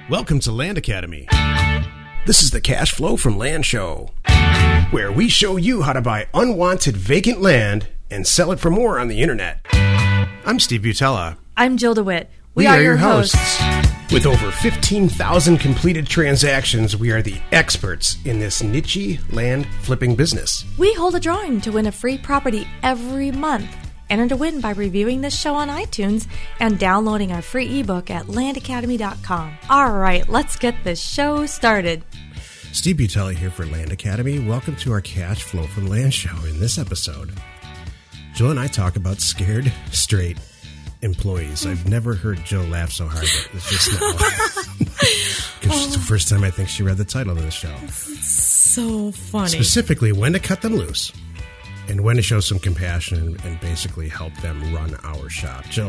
Welcome to Land Academy. This is the Cash Flow from Land Show, where we show you how to buy unwanted vacant land and sell it for more on the internet. I'm Steve Butella. I'm Jill DeWitt. We are your hosts. With over 15,000 completed transactions, we are the experts in this niche land flipping business. We hold a drawing to win a free property every month. Enter to win by reviewing this show on iTunes and downloading our free ebook at landacademy.com. All right, let's get this show started. Steve Butella here for Land Academy. Welcome to our Cash Flow from Land Show. In this episode, Jill and I talk about scared straight employees. I've never heard Jill laugh so hard, but it's just now. Because it's the first time I think she read the title of the show. So funny. Specifically, when to cut them loose. And when to show some compassion and basically help them run our shop. Jill,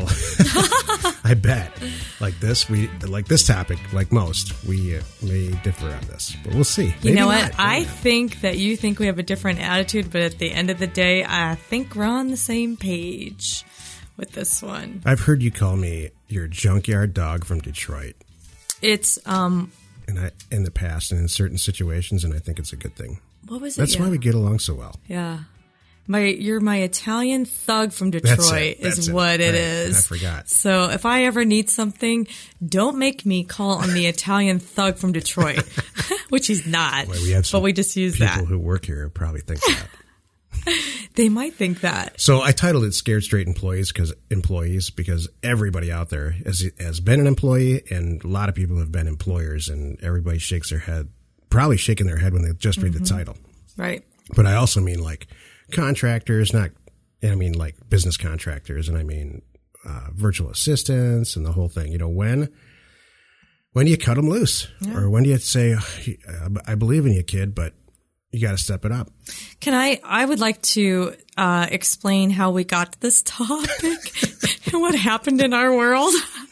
I bet like this topic, like most, we may differ on this, but we'll see. You know what? I think that you think we have a different attitude, but at the end of the day, I think we're on the same page with this one. I've heard you call me your junkyard dog from Detroit. It's in the past and in certain situations, and I think it's a good thing. What was it? That's why we get along so well. Yeah. You're my Italian thug from Detroit is what it is. I forgot. So if I ever need something, don't make me call on the Italian thug from Detroit, which he's not. Well, but we just use people that. People who work here probably think that. They might think that. So I titled it "Scared Straight Employees" because everybody out there has been an employee, and a lot of people have been employers, and everybody shakes their head, probably shaking their head when they just read the title. Right. But I also mean like contractors, like business contractors, and I mean virtual assistants and the whole thing. You know, when do you cut them loose? Yeah. Or when do you say, I believe in you, kid, but you got to step it up? I would like to explain how we got to this topic and what happened in our world.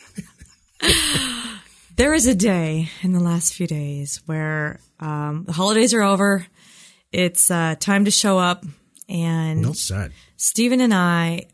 There is a day in the last few days where the holidays are over. It's time to show up. And well said. Stephen and I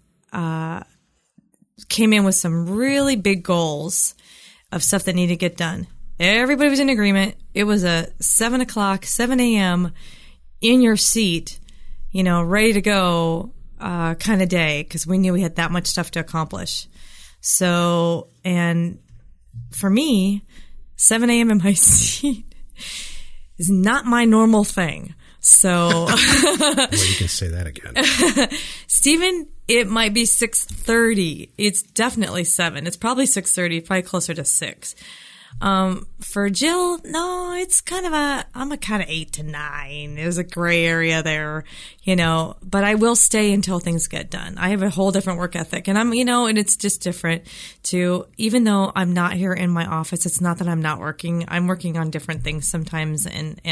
came in with some really big goals of stuff that needed to get done. Everybody was in agreement. It was a 7 a.m. in your seat, ready to go kind of day, because we knew we had that much stuff to accomplish. So, and for me, 7 a.m. in my seat is not my normal thing. So, well, you can say that again. Stephen, it might be 6:30. It's definitely 7. It's probably 6:30, probably closer to 6. For Jill, no, it's I'm a kind of 8 to 9. There's a gray area there, but I will stay until things get done. I have a whole different work ethic, and and it's just different too. Even though I'm not here in my office, it's not that I'm not working. I'm working on different things sometimes,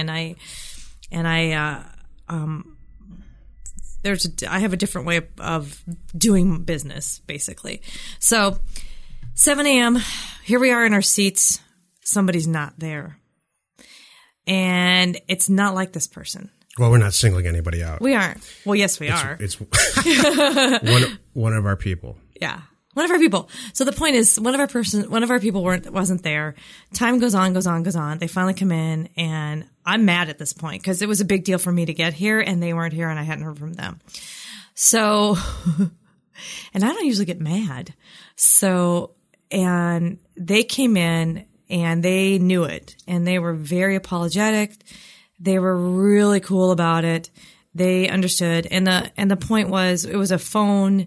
I have a different way of doing business, basically. So 7 a.m., here we are in our seats. Somebody's not there. And it's not like this person. Well, we're not singling anybody out. We aren't. Well, yes, we are. It's one of our people. Yeah. One of our people. So the point is, one of our people wasn't there. Time goes on. They finally come in, and I'm mad at this point because it was a big deal for me to get here, and they weren't here, and I hadn't heard from them. So, and I don't usually get mad. So, and they came in, and they knew it, and they were very apologetic. They were really cool about it. They understood, and the point was, it was a phone,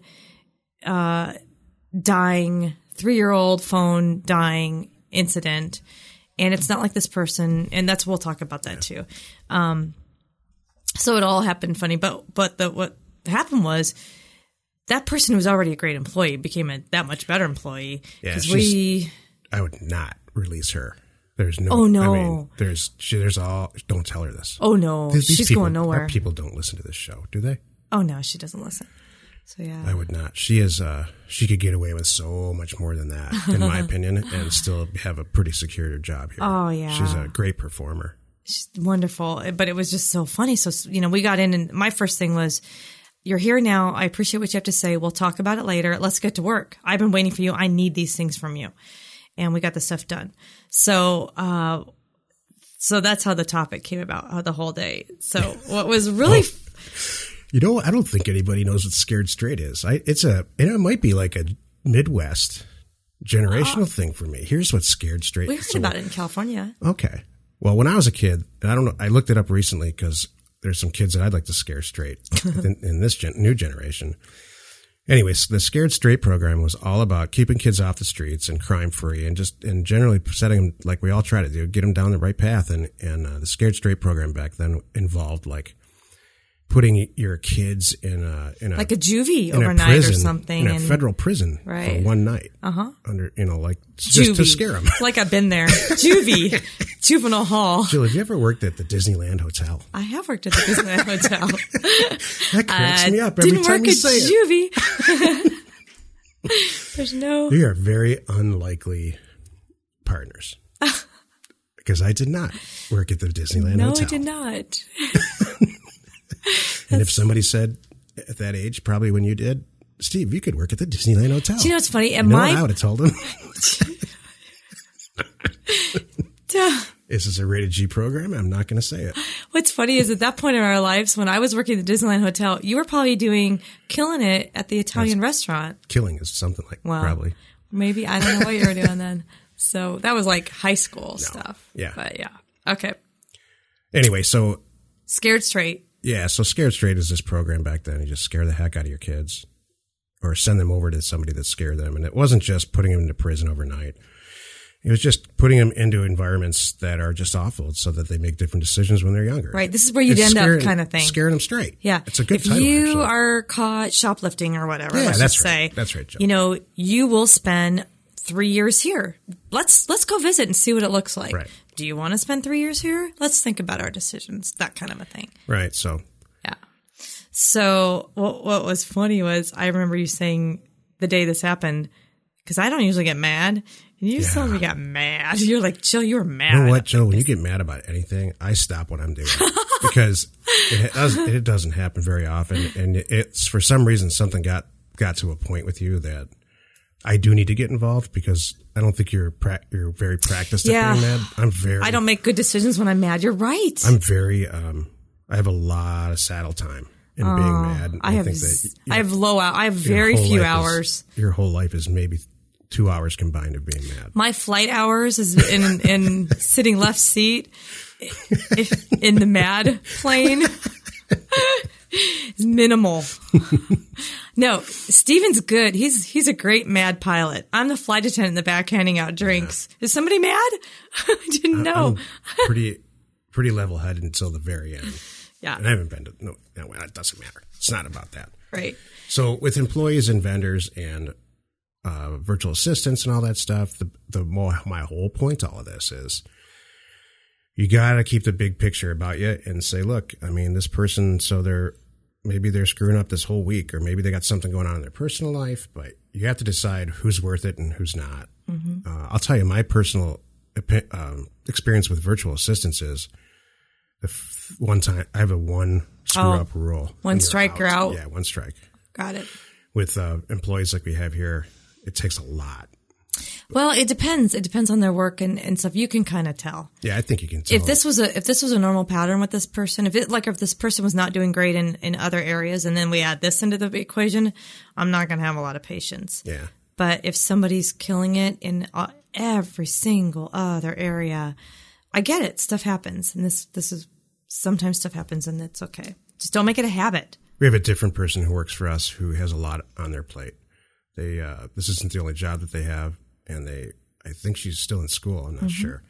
dying 3-year-old phone dying incident, and it's not like this person, and we'll talk about that too. So it all happened funny, but what happened was that person who was already a great employee became that much better employee. Yeah, I would not release her. There's no. Oh no. I mean, there's all. Don't tell her this. Oh no, she's people, going nowhere. Our people don't listen to this show, do they? Oh no, she doesn't listen. So yeah, I would not. She is. She could get away with so much more than that, in my opinion, and still have a pretty secure job here. Oh yeah, she's a great performer. She's wonderful, but it was just so funny. So we got in, and my first thing was, "You're here now. I appreciate what you have to say. We'll talk about it later. Let's get to work. I've been waiting for you. I need these things from you." and we got the stuff done. So, so that's how the topic came about, the whole day. So what was really, I don't think anybody knows what Scared Straight is. It might be like a Midwest generational thing for me. Here's what Scared Straight we is. heard about it in California. Okay. Well, when I was a kid, and I don't know, I looked it up recently because there's some kids that I'd like to scare straight in this new generation. Anyways, the Scared Straight program was all about keeping kids off the streets and crime free, and generally setting them, like we all try to do, get them down the right path. And the Scared Straight program back then involved like putting your kids in a like a juvie in overnight a prison, or something, in a federal prison for one night. Under like just to scare them. Like I've been there, juvie, juvenile hall. Jill, have you ever worked at the Disneyland Hotel? I have worked at the Disneyland Hotel. That cracks me up every time you say it. Didn't work at juvie. There's no. We are very unlikely partners. Because I did not work at the Disneyland Hotel. No, I did not. And if somebody said at that age, probably when you did, Steve, you could work at the Disneyland Hotel. Do you know what's funny? I would have told him. This is a rated G program. I'm not going to say it. What's funny is at that point in our lives, when I was working at the Disneyland Hotel, you were probably killing it at the Italian restaurant. Killing is something like probably. Maybe. I don't know what you were doing then. So that was like high school stuff. Yeah. But yeah. Okay. Anyway, so. Scared Straight. Yeah, so Scared Straight is this program back then. You just scare the heck out of your kids or send them over to somebody that scared them. And it wasn't just putting them into prison overnight. It was just putting them into environments that are just awful so that they make different decisions when they're younger. Right. This is where you'd end up kind of thing. Scaring them straight. Yeah. It's a good title, If you actually. are caught shoplifting or whatever, yeah, let's that's just right. say, That's right, Joe. You will spend 3 years here. Let's go visit and see what it looks like. Right. Do you want to spend 3 years here? Let's think about our decisions. That kind of a thing. Right. So. Yeah. So what was funny was I remember you saying the day this happened, because I don't usually get mad. And you suddenly got mad. You're like, Jill, you were mad. You know what, Joe? When you get mad about anything, I stop what I'm doing because it doesn't happen very often. And it's for some reason something got to a point with you that I do need to get involved because I don't think you're very practiced at being mad. I don't make good decisions when I'm mad. You're right. I'm very, I have a lot of saddle time in being mad. I have very few hours. Your whole life is maybe 2 hours combined of being mad. My flight hours is in sitting left seat in the mad plane. Is minimal. No, Steven's good. He's a great mad pilot. I'm the flight attendant in the back handing out drinks. Yeah. Is somebody mad? I didn't know. I'm pretty level-headed until the very end. Yeah. And I haven't been to, no, it doesn't matter. It's not about that. Right. So with employees and vendors and virtual assistants and all that stuff, my whole point to all of this is you got to keep the big picture about you and say, look, I mean, this person, maybe they're screwing up this whole week, or maybe they got something going on in their personal life, but you have to decide who's worth it and who's not. Mm-hmm. I'll tell you my personal experience with virtual assistants is one time I have a one screw up rule. One strike, you're out. Yeah, one strike. Got it. With employees like we have here, it takes a lot. Well, it depends. It depends on their work and stuff. You can kind of tell. Yeah, I think you can tell. If this was a normal pattern with this person, if this person was not doing great in other areas, and then we add this into the equation, I'm not going to have a lot of patience. Yeah. But if somebody's killing it in every single other area, I get it. Stuff happens, and this is sometimes stuff happens, and it's okay. Just don't make it a habit. We have a different person who works for us who has a lot on their plate. This isn't the only job that they have, and I think she's still in school. I'm not sure.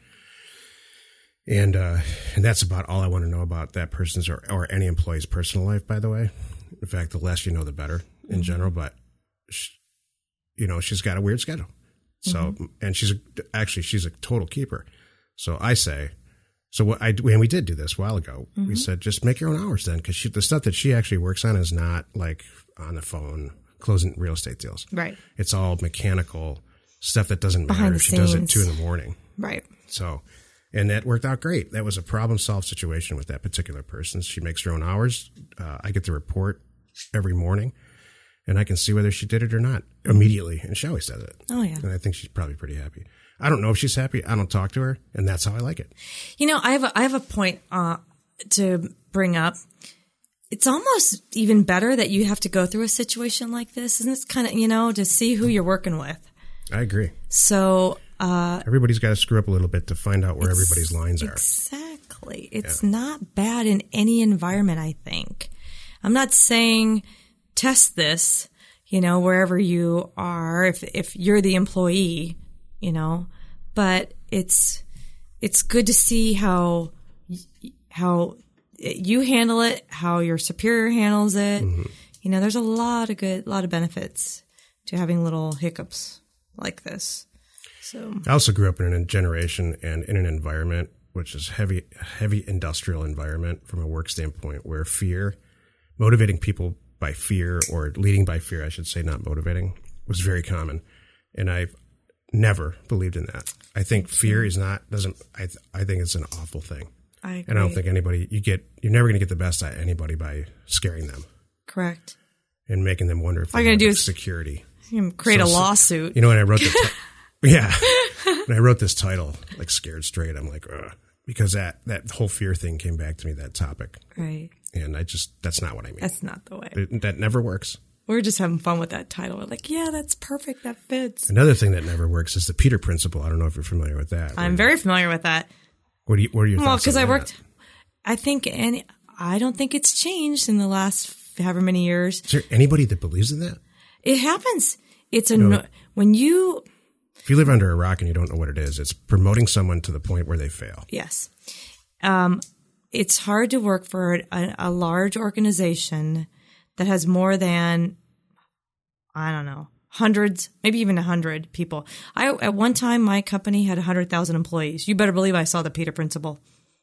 And that's about all I want to know about that person's or any employee's personal life, by the way. In fact, the less you know, the better in general. But she's got a weird schedule. So, and she's a total keeper. So I say, when we did do this a while ago, we said, just make your own hours then. Cause the stuff that she actually works on is not like on the phone, closing real estate deals. Right. It's all mechanical stuff that doesn't matter if she does it at 2 a.m. Right. So, and that worked out great. That was a problem solved situation with that particular person. She makes her own hours. I get the report every morning and I can see whether she did it or not immediately. And she always does it. Oh yeah. And I think she's probably pretty happy. I don't know if she's happy. I don't talk to her, and that's how I like it. You know, I have a point to bring up. It's almost even better that you have to go through a situation like this, and it's kind of, to see who you're working with. I agree. So everybody's got to screw up a little bit to find out where everybody's lines are. Exactly. It's not bad in any environment, I think. I'm not saying test this, wherever you are, if you're the employee, but it's good to see how you handle it, how your superior handles it. Mm-hmm. There's a lot of benefits to having little hiccups like this. So I also grew up in a generation and in an environment which is heavy industrial environment from a work standpoint, where motivating people by fear, or leading by fear, I should say, not motivating, was very common. And I've never believed in that. I think fear I think it's an awful thing. I agree. And I don't think you're never going to get the best out of anybody by scaring them. Correct. And making them wonder if all you're going to do is security. Create a lawsuit. When I wrote when I wrote this title, like Scared Straight, I'm like, ugh, because that whole fear thing came back to me, that topic. Right. And that's not what I mean. That's not the way. That never works. We're just having fun with that title. We're like, yeah, that's perfect. That fits. Another thing that never works is the Peter Principle. I don't know if you're familiar with that. I'm very familiar with that. What are your thoughts? Well, because I worked, I don't think it's changed in the last however many years. Is there anybody that believes in that? It happens. It's if you live under a rock and you don't know what it is, it's promoting someone to the point where they fail. Yes. It's hard to work for a large organization that has more than, I don't know, hundreds, maybe even 100 people. At one time, my company had 100,000 employees. You better believe I saw the Peter Principle.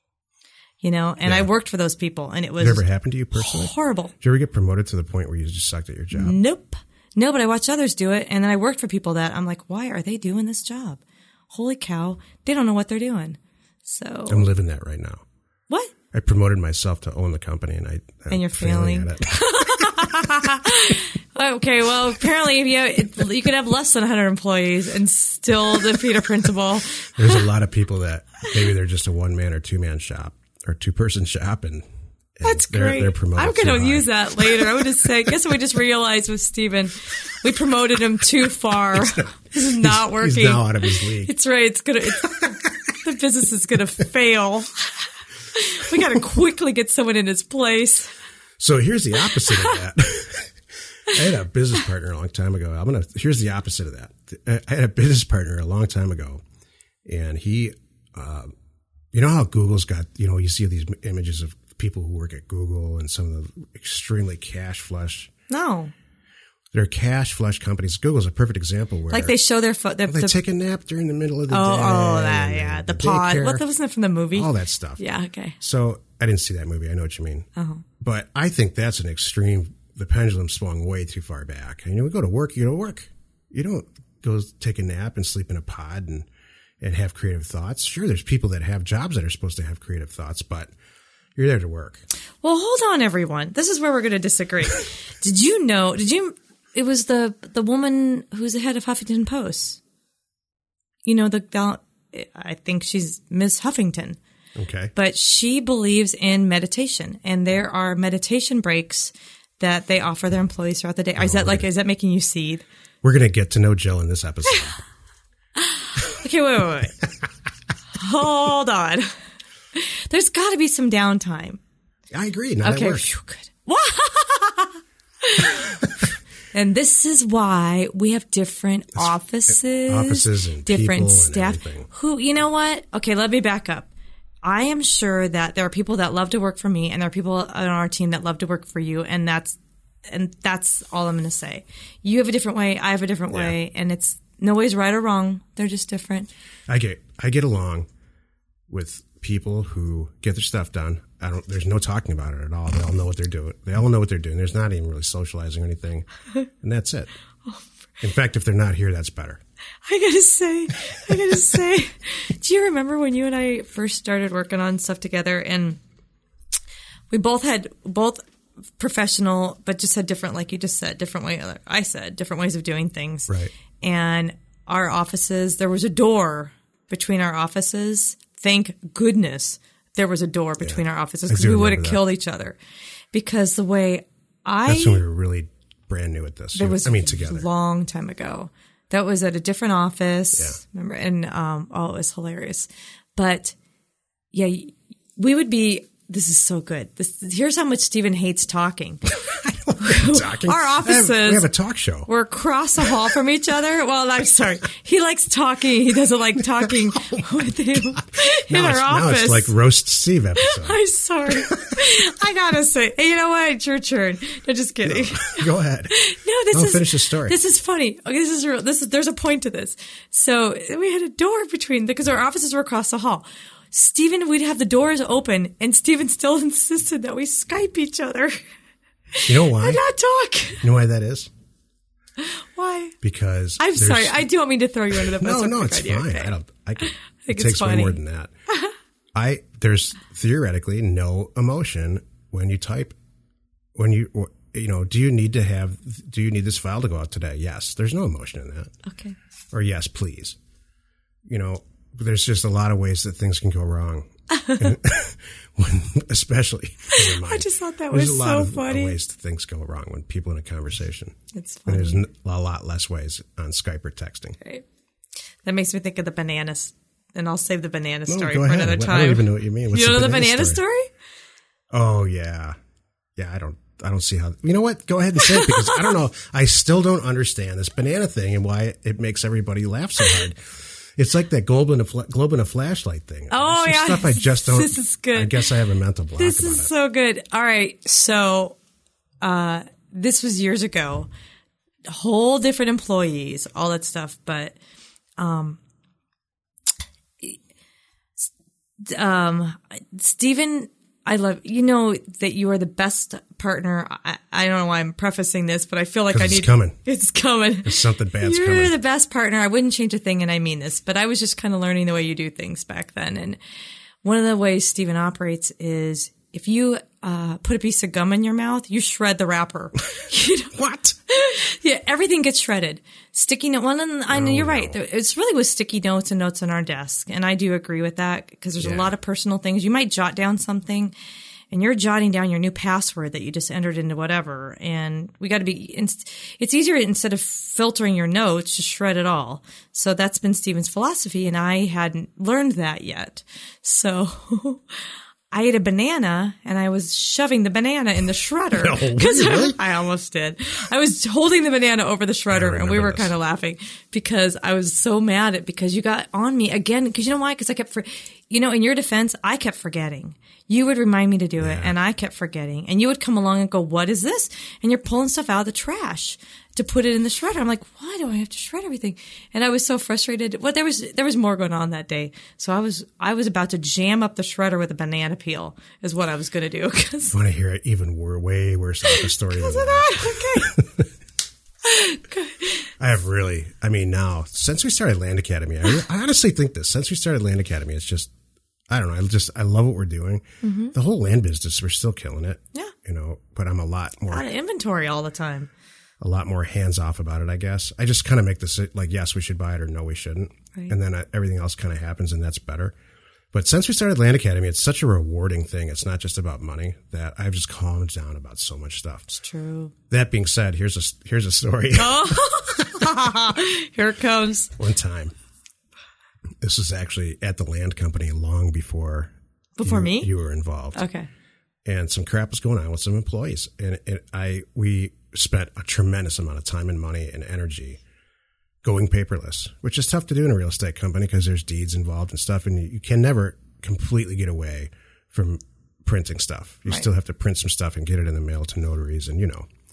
I worked for those people, and it was. Did it ever happen to you personally? Horrible. Did you ever get promoted to the point where you just sucked at your job? Nope. No, but I watched others do it, and then I worked for people that I'm like, why are they doing this job? Holy cow, they don't know what they're doing. So I'm living that right now. What? I promoted myself to own the company, and you're failing at it. Okay, well, apparently you could have less than 100 employees and still the Peter Principle. There's a lot of people that maybe they're just a one-man or two-man shop or two-person shop, and that's great. They're promoted. I'm going to use that later. I would just say, guess what we just realized with Steven? We promoted him too far. This is not working. He's now out of his league. It's right. The business is going to fail. We got to quickly get someone in his place. So here's the opposite of that. I had a business partner a long time ago. Here's the opposite of that. I had a business partner a long time ago, and he, you know how Google's got, you see these images of people who work at Google and some of the extremely cash flush. No. They're cash flush companies. Google's a perfect example where they show their they take a nap during the middle of the day. Oh, that, yeah. The pod. Daycare, What wasn't it from the movie? All that stuff. Yeah, okay. So I didn't see that movie. I know what you mean. Uh-huh. But I think that's an extreme. The pendulum swung way too far back. And we go to work, you go to work. You don't go take a nap and sleep in a pod and have creative thoughts. Sure, there's people that have jobs that are supposed to have creative thoughts, but you're there to work. Well, hold on, everyone. This is where we're going to disagree. It was the woman who's the head of Huffington Post. I think she's Miss Huffington. Okay. But she believes in meditation, and there are meditation breaks that they offer their employees throughout the day. Is that making you seethe? We're going to get to know Jill in this episode. Okay, wait. Hold on. There's got to be some downtime. I agree. Not okay, at work. Phew, good. And this is why we have different offices and different people staff. And everything. Who, you know what? Okay, let me back up. I am sure that there are people that love to work for me, and there are people on our team that love to work for you, and that's all I'm going to say. You have a different way, I have a different way, and it's no way's right or wrong. They're just different. I get along with people who get their stuff done. There's no talking about it at all. They all know what they're doing. There's not even really socializing or anything, and that's it. In fact, if they're not here, that's better. I gotta say, do you remember when you and I first started working on stuff together, and we both professional, but just had different, like you just said, different way. I said different ways of doing things. Right. And our offices, there was a door between our offices. Thank goodness there was a door between our offices because we would have killed each other. Because the way That's when we were really brand new at this. Together. A long time ago. That was at a different office. Yeah. Remember? And, it was hilarious. But yeah, we would be, this is so good. Here's how much Stephen hates talking. Talking. Our offices. We have a talk show. We're across the hall from each other. Well, I'm sorry. He likes talking. He doesn't like talking with him in our office. Now it's like Roast Steve episode. I'm sorry. I gotta say, hey, you know what? It's your turn. No, just kidding. No, go ahead. Finish the story. This is funny. Okay, this is real. There's a point to this. So we had a door because our offices were across the hall. Stephen, we'd have the doors open, and Stephen still insisted that we Skype each other. You know why? And not talk. You know why that is? Why? Because I'm sorry. I don't mean to throw you under the bus. No, it's fine. Okay. I think it takes way more than that. There's theoretically no emotion when you type. When do you need this file to go out today? Yes. There's no emotion in that. Okay. Or yes, please. There's just a lot of ways that things can go wrong. Especially I just thought that was so funny. There's a lot of ways that things go wrong when people in a conversation. It's funny. And there's a lot less ways on Skype or texting. Right. That makes me think of the bananas, and I'll save the banana story for another time. I don't even know what you mean. You know the banana story? Oh yeah, yeah. I don't see how. You know what? Go ahead and say it because I don't know. I still don't understand this banana thing and why it makes everybody laugh so hard. It's like that globe in a flashlight thing. Oh, yeah. Stuff I just don't. This is good. I guess I have a mental block. This is so good. All right. So, this was years ago. Whole different employees, all that stuff. But, Stephen, I love, that you are the best partner. I don't know why I'm prefacing this, but I feel like it's coming. It's coming. There's something bad's You're coming. You're the best partner. I wouldn't change a thing, and I mean this, but I was just kind of learning the way you do things back then. And one of the ways Stephen operates is if you put a piece of gum in your mouth, you shred the wrapper. What? Yeah, everything gets shredded. Sticky note. I know you're right. It's really with sticky notes and notes on our desk, and I do agree with that because there's a lot of personal things. You might jot down something, and you're jotting down your new password that you just entered into whatever. And we got to be. It's easier instead of filtering your notes, just shred it all. So that's been Stephen's philosophy, and I hadn't learned that yet. So. I ate a banana and I was shoving the banana in the shredder. No, really? I almost did. I was holding the banana over the shredder and we were kind of laughing because I was so mad at because you got on me again. Because you know why? Because I kept, in your defense, I kept forgetting. You would remind me to do it and I kept forgetting. And you would come along and go, what is this? And you're pulling stuff out of the trash to put it in the shredder. I'm like, why do I have to shred everything? And I was so frustrated. Well, there was more going on that day. So I was about to jam up the shredder with a banana peel is what I was going to do. I want to hear it even way worse of a story than that. Okay. Now, since we started Land Academy, I honestly think this. Since we started Land Academy, it's just, I don't know. I love what we're doing. Mm-hmm. The whole land business, we're still killing it. Yeah. But I'm a lot more. Out of inventory all the time. A lot more hands off about it, I guess. I just kind of make this like, yes, we should buy it or no, we shouldn't. Right. And then everything else kind of happens and that's better. But since we started Land Academy, it's such a rewarding thing. It's not just about money that I've just calmed down about so much stuff. It's true. That being said, here's a story. Oh, here it comes. One time, this was actually at the land company long before me? You were involved. Okay. And some crap was going on with some employees. And we spent a tremendous amount of time and money and energy going paperless, which is tough to do in a real estate company because there's deeds involved and stuff. And you can never completely get away from printing stuff. You still have to print some stuff and get it in the mail to notaries and,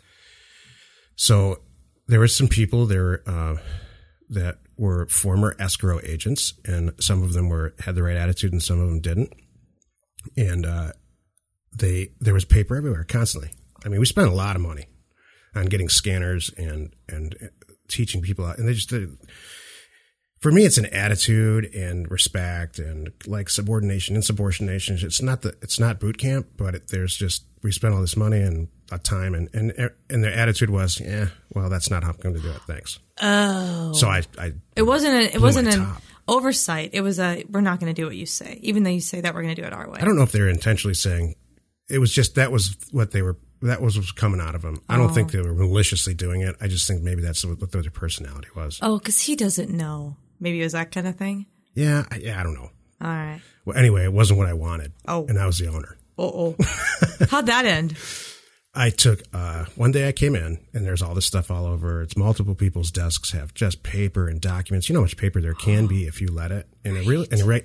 So there were some people there that were former escrow agents, and some of them had the right attitude and some of them didn't. And there was paper everywhere constantly. I mean, we spent a lot of money on getting scanners and teaching people out. And they just for me, it's an attitude and respect and like subordination, insubordination. It's not boot camp, but we spent all this money and time, and their attitude was, yeah, well, that's not how I'm going to do it. Thanks. Oh, so I it wasn't an top. oversight. It was we're not going to do what you say, even though you say that we're going to do it our way. I don't know if they were intentionally saying. It was just that was what they were. That was coming out of them. I don't think they were maliciously doing it. I just think maybe that's what their personality was. Oh, because he doesn't know. Maybe it was that kind of thing. Yeah, I don't know. All right. Well, anyway, it wasn't what I wanted. Oh, and I was the owner. Oh, how'd that end? I took one day I came in and there's all this stuff all over. It's multiple people's desks have just paper and documents. You know how much paper there can be if you let it in any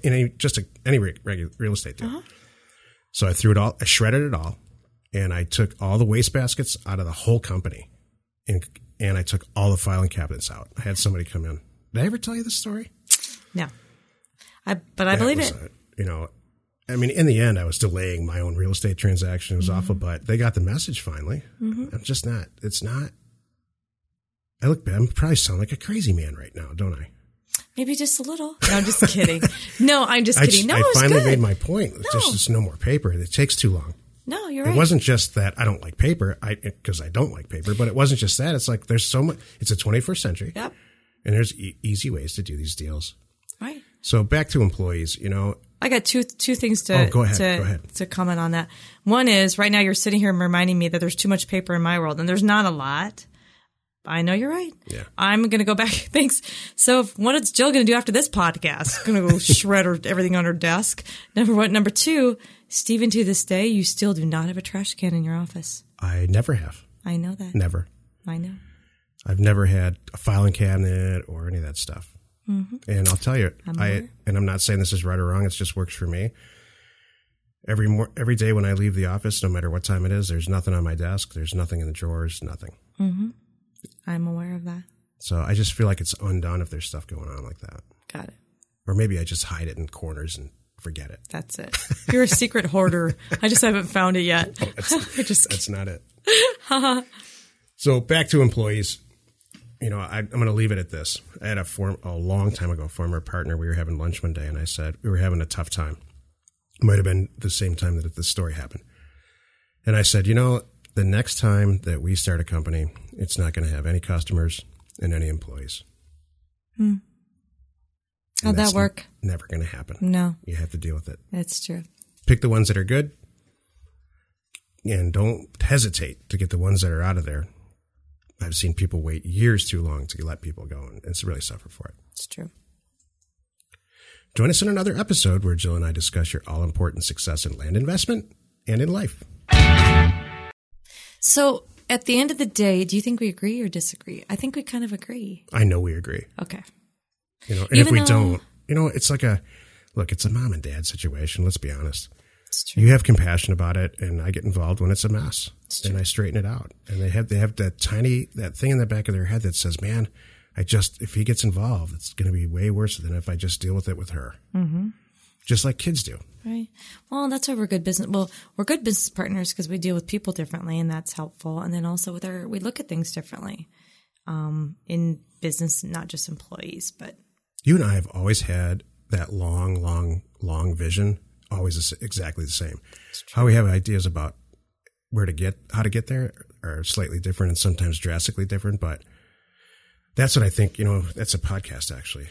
regular real estate deal. Uh-huh. So I threw it all. I shredded it all, and I took all the waste baskets out of the whole company, and I took all the filing cabinets out. I had somebody come in. Did I ever tell you this story? No, I believe it. I mean, in the end, I was delaying my own real estate transaction. It was awful, but they got the message finally. Mm-hmm. I'm just not. It's not. I look bad. I probably sound like a crazy man right now, don't I? Maybe just a little. No, I'm just kidding. No, I'm just kidding. No, I finally good. made my point. No. Just no more paper. It takes too long. No, you're right. It wasn't just that I don't like paper, because I don't like paper, but it wasn't just that. It's like there's so much. It's the 21st century. Yep. And there's easy ways to do these deals. Right. So back to employees, I got two things to go ahead. To comment on that. One is right now you're sitting here reminding me that there's too much paper in my world, and there's not a lot. I know you're right. Yeah. I'm going to go back. Thanks. So what is Jill going to do after this podcast? Going to go shred everything on her desk. Number one. Number two, Stephen, to this day, you still do not have a trash can in your office. I never have. I know that. Never. I know. I've never had a filing cabinet or any of that stuff. Mm-hmm. And I'll tell you, and I'm not saying this is right or wrong. It just works for me. Every day when I leave the office, no matter what time it is, there's nothing on my desk. There's nothing in the drawers, nothing. Mm-hmm. I'm aware of that. So I just feel like it's undone if there's stuff going on like that. Got it. Or maybe I just hide it in corners and forget it. That's it. You're a secret hoarder. I just haven't found it yet. Oh, that's not it. So back to employees. I'm going to leave it at this. I had a long time ago, former partner. We were having lunch one day, and I said we were having a tough time. It might have been the same time that this story happened. And I said, the next time that we start a company, it's not going to have any customers and any employees. How'd that work? Never going to happen. No. You have to deal with it. That's true. Pick the ones that are good, and don't hesitate to get the ones that are out of there. I've seen people wait years too long to let people go, and it's really suffer for it. It's true. Join us in another episode where Jill and I discuss your all-important success in land investment and in life. So at the end of the day, do you think we agree or disagree? I think we kind of agree. I know we agree. Okay. And if we don't, it's like it's a mom and dad situation. Let's be honest. It's true. You have compassion about it, and I get involved when it's a mess, and I straighten it out. And they have that thing in the back of their head that says, "Man, if he gets involved, it's going to be way worse than if I just deal with it with her." Mm-hmm. Just like kids do. Right. Well, that's why we're good business. Well, we're good business partners because we deal with people differently, and that's helpful. And then also we look at things differently in business, not just employees. But you and I have always had that long vision. Always exactly the same. How we have ideas about how to get there are slightly different and sometimes drastically different. But that's what I think. That's a podcast actually.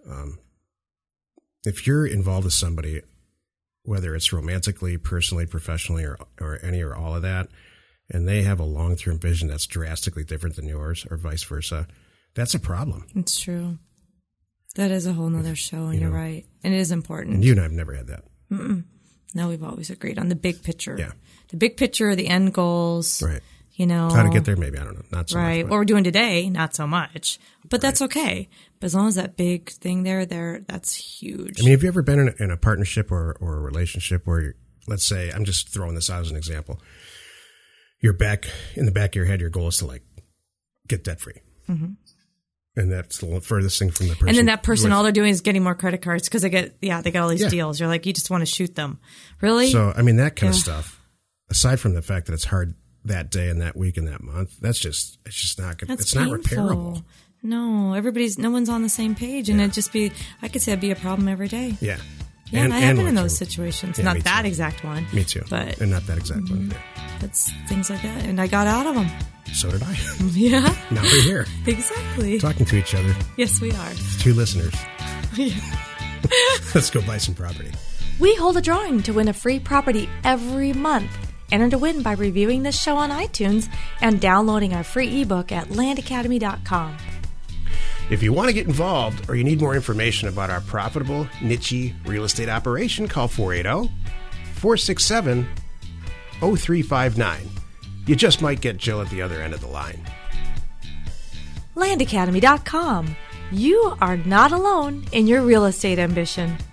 If you're involved with somebody, whether it's romantically, personally, professionally, or any or all of that, and they have a long-term vision that's drastically different than yours or vice versa, that's a problem. It's true. That is a whole nother show, and you're right. And it is important. And you and I have never had that. Mm-mm. No, we've always agreed on the big picture. Yeah. The big picture, the end goals. Right. How to get there, maybe. I don't know. Not so much. Right. What we're doing today, not so much. But that's okay. But as long as that big thing there, that's huge. I mean, have you ever been in a partnership or a relationship where let's say, I'm just throwing this out as an example, in the back of your head, your goal is to get debt free. Mm-hmm. And that's the furthest thing from the person. And then that person, all they're doing is getting more credit cards because they got all these deals. You're like, you just want to shoot them. Really? So, I mean, that kind of stuff, aside from the fact that it's hard that day and that week and that month, it's just not good. It's painful. Not repairable. No, no one's on the same page. And I could say it'd be a problem every day. Yeah. Yeah, and I have been in like those some- situations. Yeah, Not me that too. exact one. Me too. But And not that exact one either. that's things like that. And I got out of them. So did I. Yeah, Now we're here exactly. talking to each other. Yes, we are. 2 listeners. Yeah. Let's go buy some property. We hold a drawing to win a free property every month. Enter to win by reviewing this show on iTunes and downloading our free ebook at landacademy.com. If you want to get involved or you need more information about our profitable, niche real estate operation, call 480-467-0359. You just might get Jill at the other end of the line. Landacademy.com. You are not alone in your real estate ambition.